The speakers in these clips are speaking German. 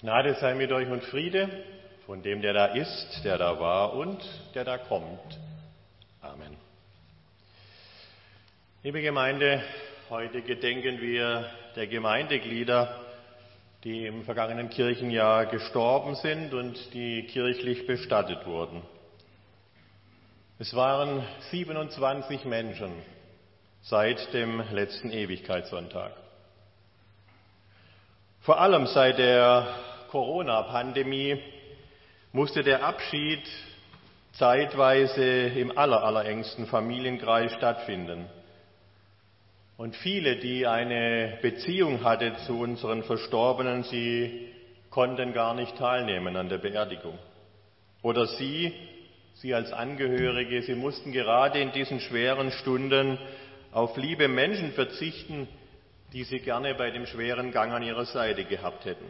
Gnade sei mit euch und Friede von dem, der da ist, der da war und der da kommt. Amen. Liebe Gemeinde, heute gedenken wir der Gemeindeglieder, die im vergangenen Kirchenjahr gestorben sind und die kirchlich bestattet wurden. Es waren 27 Menschen seit dem letzten Ewigkeitssonntag. Vor allem seit der Corona-Pandemie musste der Abschied zeitweise im allerengsten Familienkreis stattfinden. Und viele, die eine Beziehung hatten zu unseren Verstorbenen, sie konnten gar nicht teilnehmen an der Beerdigung. Oder sie als Angehörige, sie mussten gerade in diesen schweren Stunden auf liebe Menschen verzichten, die sie gerne bei dem schweren Gang an ihrer Seite gehabt hätten.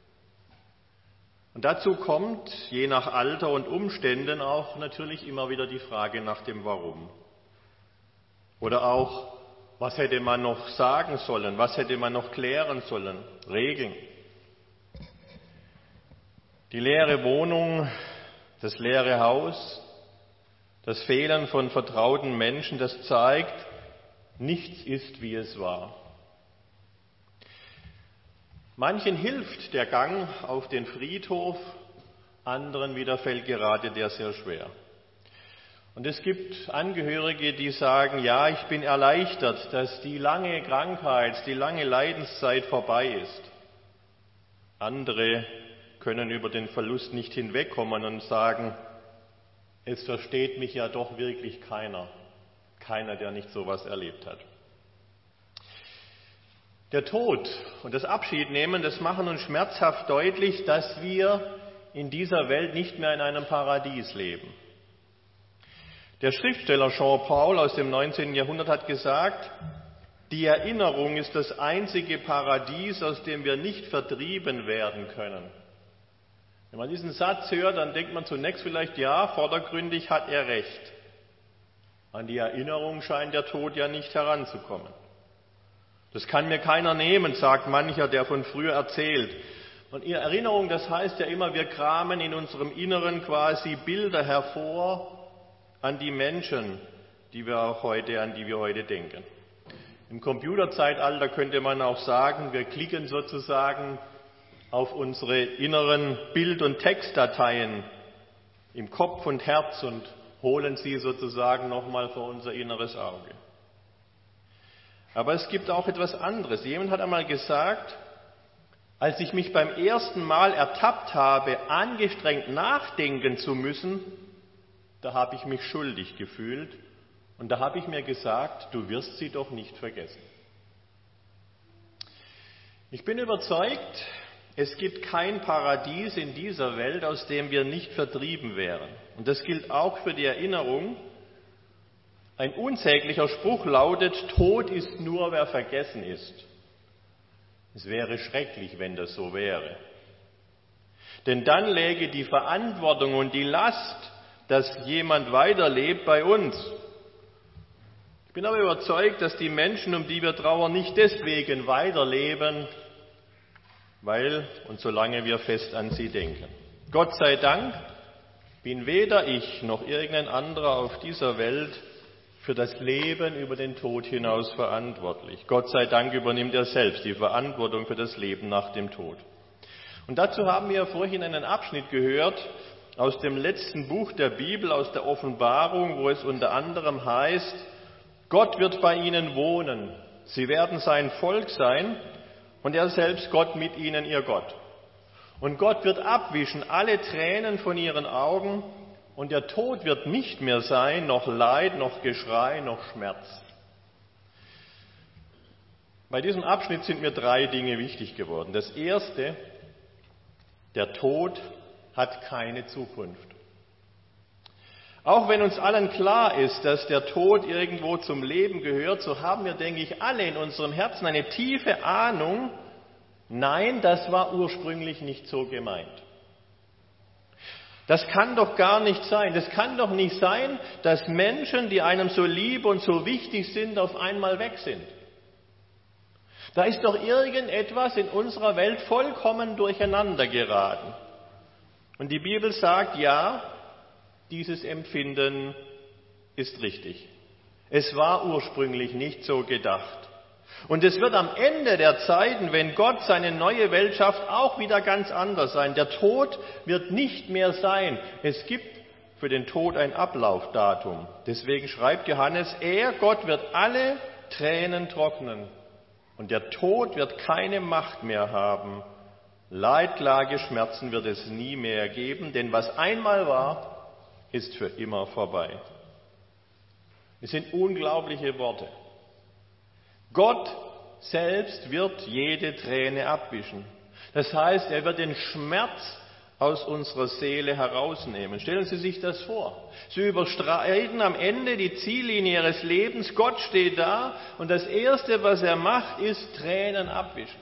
Und dazu kommt, je nach Alter und Umständen, auch natürlich immer wieder die Frage nach dem Warum. Oder auch, was hätte man noch sagen sollen, was hätte man noch klären sollen, regeln. Die leere Wohnung, das leere Haus, das Fehlen von vertrauten Menschen, das zeigt, nichts ist, wie es war. Manchen hilft der Gang auf den Friedhof, anderen wieder fällt gerade der sehr schwer. Und es gibt Angehörige, die sagen, ja, ich bin erleichtert, dass die lange Krankheit, die lange Leidenszeit vorbei ist. Andere können über den Verlust nicht hinwegkommen und sagen, es versteht mich ja doch wirklich keiner, der nicht sowas erlebt hat. Der Tod und das Abschiednehmen, das machen uns schmerzhaft deutlich, dass wir in dieser Welt nicht mehr in einem Paradies leben. Der Schriftsteller Jean-Paul aus dem 19. Jahrhundert hat gesagt, die Erinnerung ist das einzige Paradies, aus dem wir nicht vertrieben werden können. Wenn man diesen Satz hört, dann denkt man zunächst vielleicht, ja, vordergründig hat er recht. An die Erinnerung scheint der Tod ja nicht heranzukommen. Das kann mir keiner nehmen, sagt mancher, der von früher erzählt. Und ihre Erinnerung, das heißt ja immer, wir kramen in unserem Inneren quasi Bilder hervor an die Menschen, an die wir heute denken. Im Computerzeitalter könnte man auch sagen, wir klicken sozusagen auf unsere inneren Bild- und Textdateien im Kopf und Herz und holen sie sozusagen nochmal vor unser inneres Auge. Aber es gibt auch etwas anderes. Jemand hat einmal gesagt, als ich mich beim ersten Mal ertappt habe, angestrengt nachdenken zu müssen, da habe ich mich schuldig gefühlt und da habe ich mir gesagt, du wirst sie doch nicht vergessen. Ich bin überzeugt, es gibt kein Paradies in dieser Welt, aus dem wir nicht vertrieben wären. Und das gilt auch für die Erinnerung. Ein unsäglicher Spruch lautet, Tod ist nur, wer vergessen ist. Es wäre schrecklich, wenn das so wäre. Denn dann läge die Verantwortung und die Last, dass jemand weiterlebt, bei uns. Ich bin aber überzeugt, dass die Menschen, um die wir trauern, nicht deswegen weiterleben, weil und solange wir fest an sie denken. Gott sei Dank bin weder ich noch irgendein anderer auf dieser Welt für das Leben über den Tod hinaus verantwortlich. Gott sei Dank übernimmt er selbst die Verantwortung für das Leben nach dem Tod. Und dazu haben wir vorhin einen Abschnitt gehört aus dem letzten Buch der Bibel, aus der Offenbarung, wo es unter anderem heißt, Gott wird bei ihnen wohnen, sie werden sein Volk sein und er selbst Gott mit ihnen, ihr Gott. Und Gott wird abwischen alle Tränen von ihren Augen und der Tod wird nicht mehr sein, noch Leid, noch Geschrei, noch Schmerz. Bei diesem Abschnitt sind mir 3 Dinge wichtig geworden. Das erste, der Tod hat keine Zukunft. Auch wenn uns allen klar ist, dass der Tod irgendwo zum Leben gehört, so haben wir, denke ich, alle in unserem Herzen eine tiefe Ahnung, nein, das war ursprünglich nicht so gemeint. Das kann doch gar nicht sein. Das kann doch nicht sein, dass Menschen, die einem so lieb und so wichtig sind, auf einmal weg sind. Da ist doch irgendetwas in unserer Welt vollkommen durcheinander geraten. Und die Bibel sagt, ja, dieses Empfinden ist richtig. Es war ursprünglich nicht so gedacht. Und es wird am Ende der Zeiten, wenn Gott seine neue Welt schafft, auch wieder ganz anders sein. Der Tod wird nicht mehr sein. Es gibt für den Tod ein Ablaufdatum. Deswegen schreibt Johannes, Gott, wird alle Tränen trocknen. Und der Tod wird keine Macht mehr haben. Leid, Klage, Schmerzen wird es nie mehr geben, denn was einmal war, ist für immer vorbei. Es sind unglaubliche Worte. Gott selbst wird jede Träne abwischen. Das heißt, er wird den Schmerz aus unserer Seele herausnehmen. Stellen Sie sich das vor. Sie überschreiten am Ende die Ziellinie Ihres Lebens. Gott steht da und das Erste, was er macht, ist Tränen abwischen.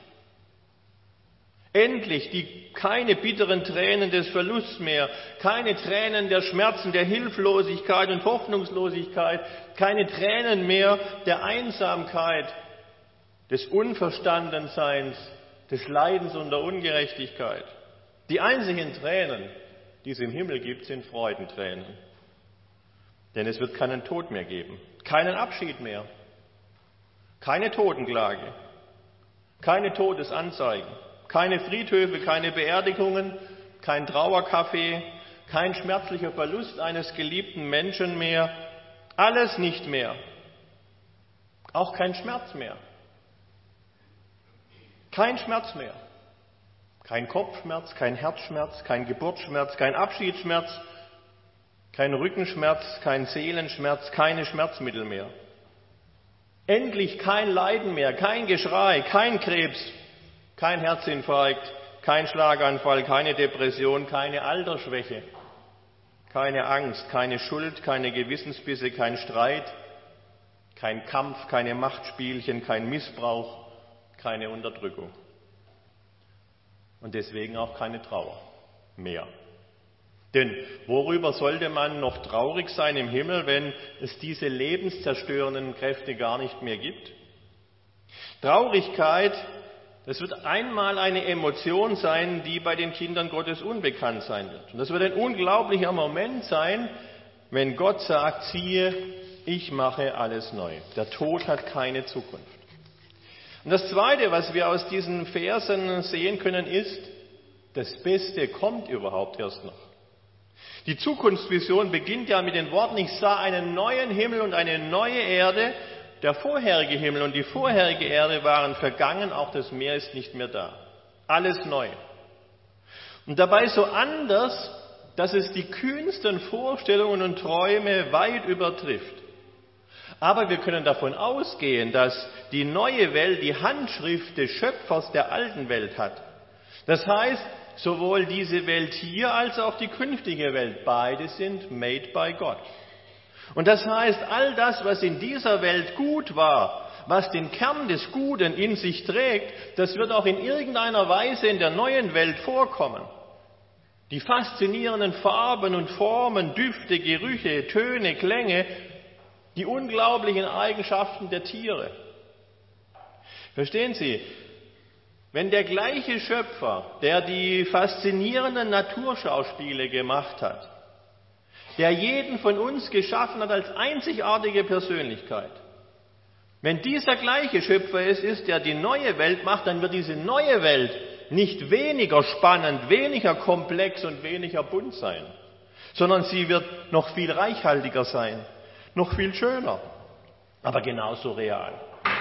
Endlich keine bitteren Tränen des Verlusts mehr, keine Tränen der Schmerzen, der Hilflosigkeit und Hoffnungslosigkeit, keine Tränen mehr der Einsamkeit, des Unverstandenseins, des Leidens und der Ungerechtigkeit. Die einzigen Tränen, die es im Himmel gibt, sind Freudentränen. Denn es wird keinen Tod mehr geben, keinen Abschied mehr, keine Totenklage, keine Todesanzeigen, keine Friedhöfe, keine Beerdigungen, kein Trauercafé, kein schmerzlicher Verlust eines geliebten Menschen mehr, alles nicht mehr, auch kein Schmerz mehr. Kein Schmerz mehr. Kein Kopfschmerz, kein Herzschmerz, kein Geburtsschmerz, kein Abschiedsschmerz, kein Rückenschmerz, kein Seelenschmerz, keine Schmerzmittel mehr. Endlich kein Leiden mehr, kein Geschrei, kein Krebs, kein Herzinfarkt, kein Schlaganfall, keine Depression, keine Altersschwäche, keine Angst, keine Schuld, keine Gewissensbisse, kein Streit, kein Kampf, keine Machtspielchen, kein Missbrauch, keine Unterdrückung. Und deswegen auch keine Trauer mehr. Denn worüber sollte man noch traurig sein im Himmel, wenn es diese lebenszerstörenden Kräfte gar nicht mehr gibt? Traurigkeit, das wird einmal eine Emotion sein, die bei den Kindern Gottes unbekannt sein wird. Und das wird ein unglaublicher Moment sein, wenn Gott sagt, siehe, ich mache alles neu. Der Tod hat keine Zukunft. Und das Zweite, was wir aus diesen Versen sehen können, ist, das Beste kommt überhaupt erst noch. Die Zukunftsvision beginnt ja mit den Worten, ich sah einen neuen Himmel und eine neue Erde. Der vorherige Himmel und die vorherige Erde waren vergangen, auch das Meer ist nicht mehr da. Alles neu. Und dabei so anders, dass es die kühnsten Vorstellungen und Träume weit übertrifft. Aber wir können davon ausgehen, dass die neue Welt die Handschrift des Schöpfers der alten Welt hat. Das heißt, sowohl diese Welt hier als auch die künftige Welt, beide sind made by God. Und das heißt, all das, was in dieser Welt gut war, was den Kern des Guten in sich trägt, das wird auch in irgendeiner Weise in der neuen Welt vorkommen. Die faszinierenden Farben und Formen, Düfte, Gerüche, Töne, Klänge, die unglaublichen Eigenschaften der Tiere. Verstehen Sie, wenn der gleiche Schöpfer, der die faszinierenden Naturschauspiele gemacht hat, der jeden von uns geschaffen hat als einzigartige Persönlichkeit, wenn dieser gleiche Schöpfer es ist, der die neue Welt macht, dann wird diese neue Welt nicht weniger spannend, weniger komplex und weniger bunt sein, sondern sie wird noch viel reichhaltiger sein, noch viel schöner, aber genauso real.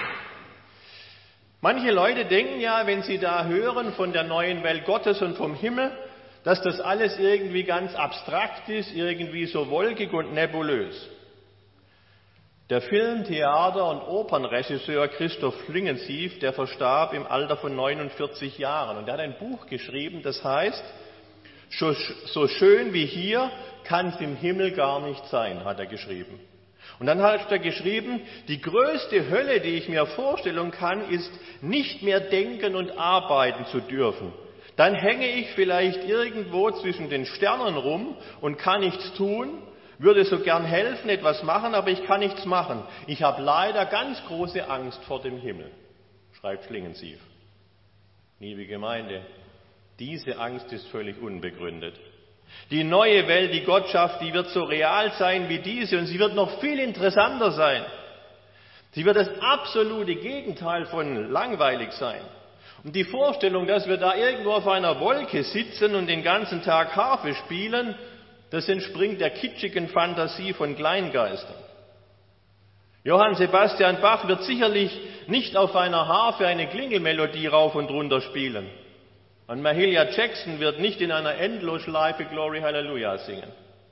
Manche Leute denken ja, wenn sie da hören von der neuen Welt Gottes und vom Himmel, dass das alles irgendwie ganz abstrakt ist, irgendwie so wolkig und nebulös. Der Film-, Theater- und Opernregisseur Christoph Klingensief, der verstarb im Alter von 49 Jahren. Und er hat ein Buch geschrieben, das heißt, so schön wie hier kann es im Himmel gar nicht sein, hat er geschrieben. Und dann hat er geschrieben, die größte Hölle, die ich mir vorstellen kann, ist, nicht mehr denken und arbeiten zu dürfen. Dann hänge ich vielleicht irgendwo zwischen den Sternen rum und kann nichts tun, würde so gern helfen, etwas machen, aber ich kann nichts machen. Ich habe leider ganz große Angst vor dem Himmel, schreibt Schlingensief. Liebe Gemeinde, diese Angst ist völlig unbegründet. Die neue Welt, die Gott schafft, die wird so real sein wie diese und sie wird noch viel interessanter sein. Sie wird das absolute Gegenteil von langweilig sein. Und die Vorstellung, dass wir da irgendwo auf einer Wolke sitzen und den ganzen Tag Harfe spielen, das entspringt der kitschigen Fantasie von Kleingeistern. Johann Sebastian Bach wird sicherlich nicht auf einer Harfe eine Klingelmelodie rauf und runter spielen. Und Mahalia Jackson wird nicht in einer Endlosschleife Glory Hallelujah singen.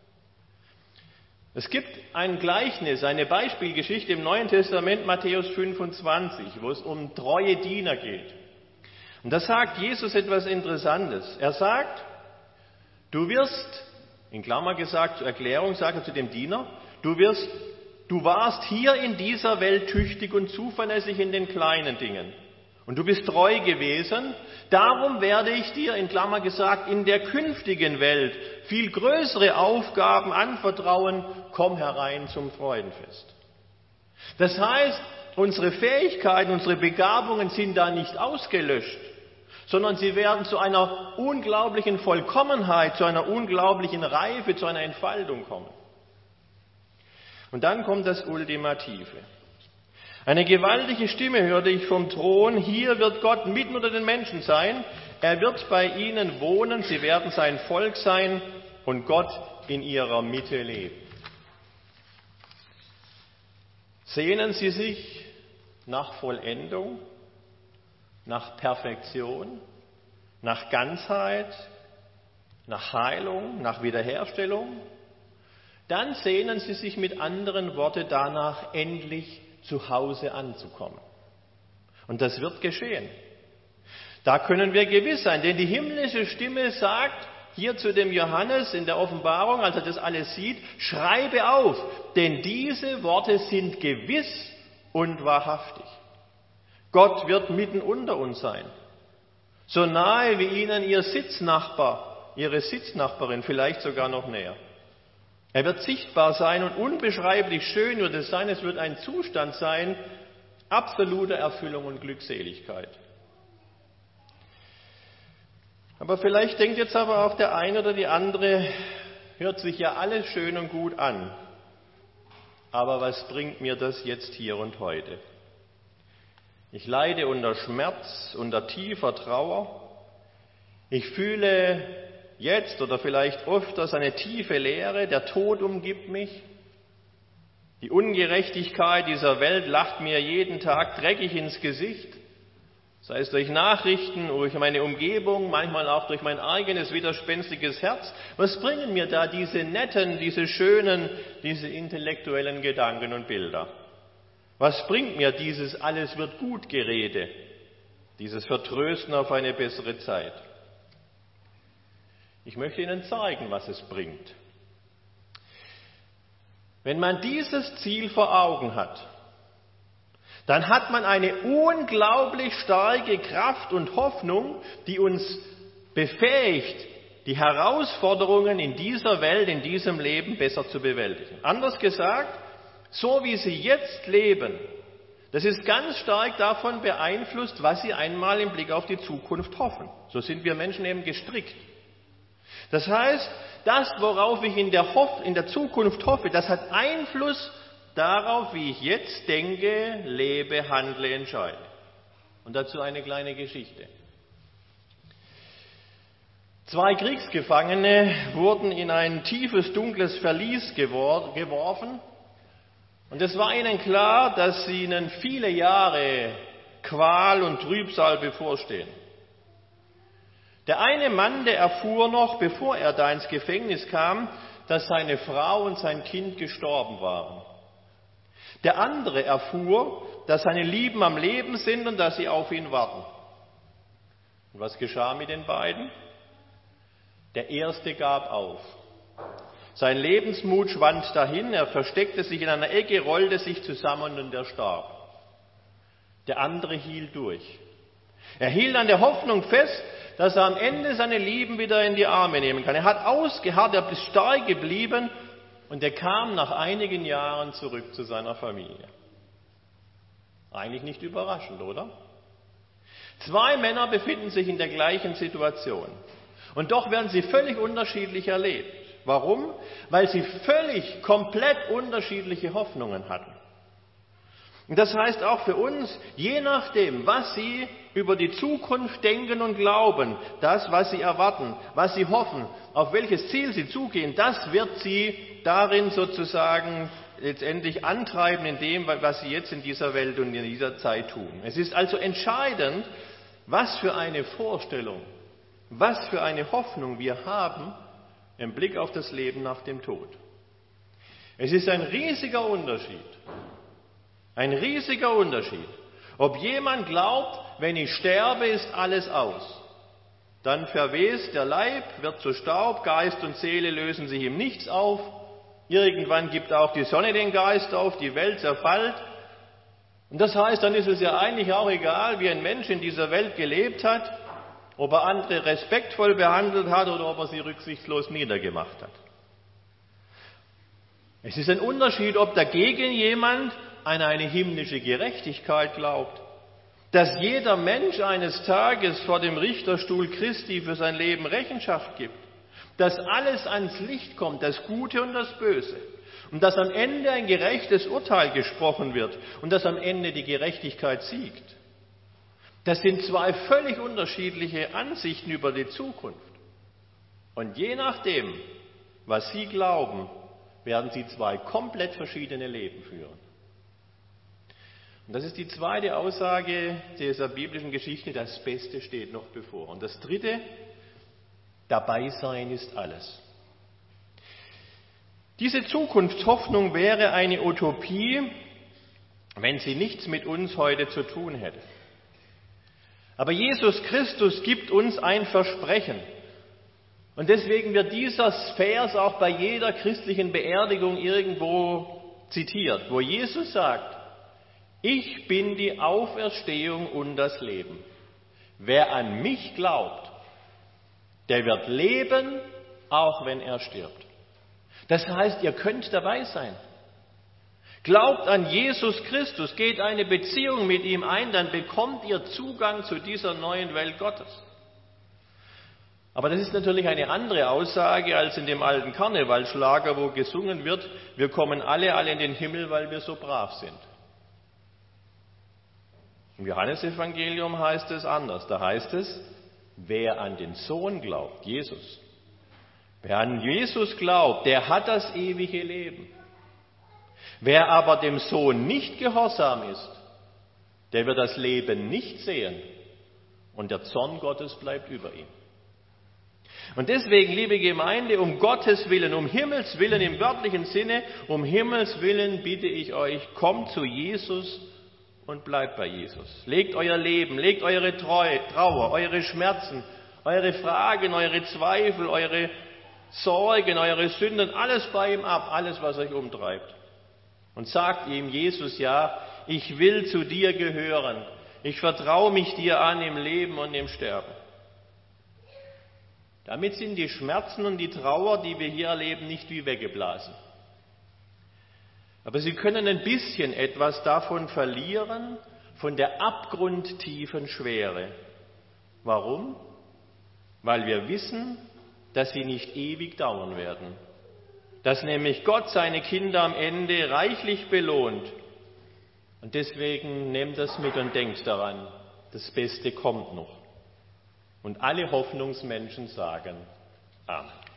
Es gibt ein Gleichnis, eine Beispielgeschichte im Neuen Testament, Matthäus 25, wo es um treue Diener geht. Und da sagt Jesus etwas Interessantes. Er sagt, du wirst, in Klammer gesagt, zur Erklärung sagt er zu dem Diener, du warst hier in dieser Welt tüchtig und zuverlässig in den kleinen Dingen. Und du bist treu gewesen, darum werde ich dir, in Klammer gesagt, in der künftigen Welt viel größere Aufgaben anvertrauen, komm herein zum Freudenfest. Das heißt, unsere Fähigkeiten, unsere Begabungen sind da nicht ausgelöscht, sondern sie werden zu einer unglaublichen Vollkommenheit, zu einer unglaublichen Reife, zu einer Entfaltung kommen. Und dann kommt das Ultimative. Eine gewaltige Stimme hörte ich vom Thron, hier wird Gott mitten unter den Menschen sein, er wird bei ihnen wohnen, sie werden sein Volk sein und Gott in ihrer Mitte leben. Sehnen Sie sich nach Vollendung, nach Perfektion, nach Ganzheit, nach Heilung, nach Wiederherstellung? Dann sehnen Sie sich mit anderen Worten danach, endlich zu Hause anzukommen. Und das wird geschehen. Da können wir gewiss sein, denn die himmlische Stimme sagt hier zu dem Johannes in der Offenbarung, als er das alles sieht, schreibe auf, denn diese Worte sind gewiss und wahrhaftig. Gott wird mitten unter uns sein, so nahe wie Ihnen Ihr Sitznachbar, Ihre Sitznachbarin, vielleicht sogar noch näher. Er wird sichtbar sein und unbeschreiblich schön wird es sein. Es wird ein Zustand sein, absoluter Erfüllung und Glückseligkeit. Aber vielleicht denkt jetzt aber auch der eine oder die andere, hört sich ja alles schön und gut an. Aber was bringt mir das jetzt hier und heute? Ich leide unter Schmerz, unter tiefer Trauer. Ich fühle jetzt oder vielleicht öfters eine tiefe Leere, der Tod umgibt mich. Die Ungerechtigkeit dieser Welt lacht mir jeden Tag dreckig ins Gesicht, sei es durch Nachrichten, durch meine Umgebung, manchmal auch durch mein eigenes widerspenstiges Herz. Was bringen mir da diese netten, diese schönen, diese intellektuellen Gedanken und Bilder? Was bringt mir dieses alles wird gut Gerede, dieses Vertrösten auf eine bessere Zeit? Ich möchte Ihnen zeigen, was es bringt. Wenn man dieses Ziel vor Augen hat, dann hat man eine unglaublich starke Kraft und Hoffnung, die uns befähigt, die Herausforderungen in dieser Welt, in diesem Leben besser zu bewältigen. Anders gesagt, so wie Sie jetzt leben, das ist ganz stark davon beeinflusst, was Sie einmal im Blick auf die Zukunft hoffen. So sind wir Menschen eben gestrickt. Das heißt, das, worauf ich in der Zukunft hoffe, das hat Einfluss darauf, wie ich jetzt denke, lebe, handle, entscheide. Und dazu eine kleine Geschichte. 2 Kriegsgefangene wurden in ein tiefes, dunkles Verlies geworfen. Und es war ihnen klar, dass ihnen viele Jahre Qual und Trübsal bevorstehen. Der eine Mann, der erfuhr noch, bevor er da ins Gefängnis kam, dass seine Frau und sein Kind gestorben waren. Der andere erfuhr, dass seine Lieben am Leben sind und dass sie auf ihn warten. Und was geschah mit den beiden? Der erste gab auf. Sein Lebensmut schwand dahin, er versteckte sich in einer Ecke, rollte sich zusammen und er starb. Der andere hielt durch. Er hielt an der Hoffnung fest, dass er am Ende seine Lieben wieder in die Arme nehmen kann. Er hat ausgeharrt, er ist stark geblieben und er kam nach einigen Jahren zurück zu seiner Familie. Eigentlich nicht überraschend, oder? Zwei Männer befinden sich in der gleichen Situation. Und doch werden sie völlig unterschiedlich erlebt. Warum? Weil sie völlig, komplett unterschiedliche Hoffnungen hatten. Und das heißt auch für uns, je nachdem, was Sie über die Zukunft denken und glauben, das, was Sie erwarten, was Sie hoffen, auf welches Ziel Sie zugehen, das wird Sie darin sozusagen letztendlich antreiben in dem, was Sie jetzt in dieser Welt und in dieser Zeit tun. Es ist also entscheidend, was für eine Vorstellung, was für eine Hoffnung wir haben im Blick auf das Leben nach dem Tod. Es ist ein riesiger Unterschied, ob jemand glaubt, wenn ich sterbe, ist alles aus. Dann verwest der Leib, wird zu Staub, Geist und Seele lösen sich im Nichts auf. Irgendwann gibt auch die Sonne den Geist auf, die Welt zerfällt. Und das heißt, dann ist es ja eigentlich auch egal, wie ein Mensch in dieser Welt gelebt hat, ob er andere respektvoll behandelt hat oder ob er sie rücksichtslos niedergemacht hat. Es ist ein Unterschied, ob dagegen jemand an eine himmlische Gerechtigkeit glaubt, dass jeder Mensch eines Tages vor dem Richterstuhl Christi für sein Leben Rechenschaft gibt, dass alles ans Licht kommt, das Gute und das Böse, und dass am Ende ein gerechtes Urteil gesprochen wird und dass am Ende die Gerechtigkeit siegt. Das sind zwei völlig unterschiedliche Ansichten über die Zukunft. Und je nachdem, was Sie glauben, werden Sie zwei komplett verschiedene Leben führen. Und das ist die zweite Aussage dieser biblischen Geschichte, das Beste steht noch bevor. Und das dritte, dabei sein ist alles. Diese Zukunftshoffnung wäre eine Utopie, wenn sie nichts mit uns heute zu tun hätte. Aber Jesus Christus gibt uns ein Versprechen. Und deswegen wird dieser Vers auch bei jeder christlichen Beerdigung irgendwo zitiert, wo Jesus sagt, ich bin die Auferstehung und das Leben. Wer an mich glaubt, der wird leben, auch wenn er stirbt. Das heißt, ihr könnt dabei sein. Glaubt an Jesus Christus, geht eine Beziehung mit ihm ein, dann bekommt ihr Zugang zu dieser neuen Welt Gottes. Aber das ist natürlich eine andere Aussage als in dem alten Karnevalsschlager, wo gesungen wird, wir kommen alle in den Himmel, weil wir so brav sind. Im Johannesevangelium heißt es anders. Da heißt es, wer an den Sohn glaubt, Jesus. Wer an Jesus glaubt, der hat das ewige Leben. Wer aber dem Sohn nicht gehorsam ist, der wird das Leben nicht sehen und der Zorn Gottes bleibt über ihm. Und deswegen, liebe Gemeinde, um Gottes Willen, um Himmels Willen im wörtlichen Sinne, um Himmels Willen bitte ich euch, kommt zu Jesus und bleibt bei Jesus. Legt euer Leben, legt eure Trauer, eure Schmerzen, eure Fragen, eure Zweifel, eure Sorgen, eure Sünden, alles bei ihm ab, alles, was euch umtreibt. Und sagt ihm, Jesus, ja, ich will zu dir gehören. Ich vertraue mich dir an im Leben und im Sterben. Damit sind die Schmerzen und die Trauer, die wir hier erleben, nicht wie weggeblasen. Aber sie können ein bisschen etwas davon verlieren, von der abgrundtiefen Schwere. Warum? Weil wir wissen, dass sie nicht ewig dauern werden. Dass nämlich Gott seine Kinder am Ende reichlich belohnt. Und deswegen nehmt das mit und denkt daran, das Beste kommt noch. Und alle Hoffnungsmenschen sagen Amen.